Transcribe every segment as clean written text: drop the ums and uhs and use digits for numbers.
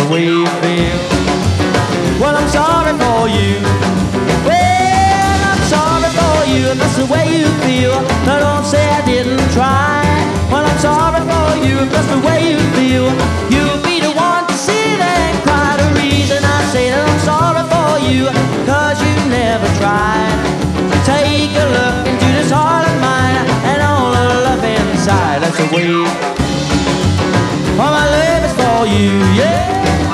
the way you feel. Well, I'm sorry for you. Well, I'm sorry for you if that's the way you feel. Now don't say I didn't try. Well, I'm sorry for you if that's the way you feel. You'll be the one to sit and cry. The reason I say that I'm sorry for you, 'cause you never tried. Take a look into this heart of mine and all the love inside. That's the way. All my love is for you, yeah.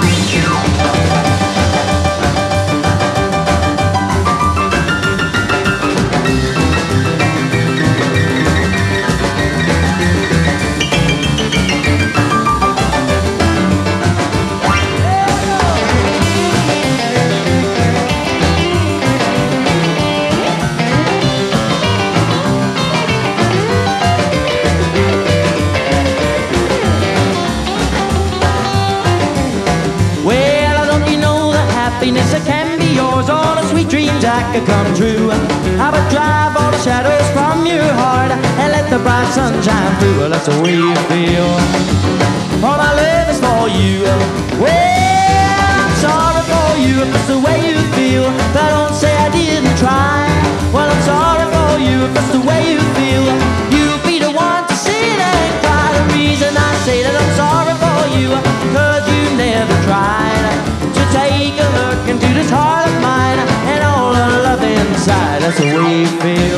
That can be yours, all the sweet dreams that could come true. I would drive all the shadows from your heart and let the bright sun shine through. Well, that's the way you feel. All my love is for you. Well, I'm sorry for you if that's the way you feel. But don't say I didn't try. Well, I'm sorry for you if that's the way you feel. You'll be the one to sit and cry. The reason I say that I'm sorry for you, 'cause you never tried to take a look into this heart of mine and all the love inside. That's the way you feel.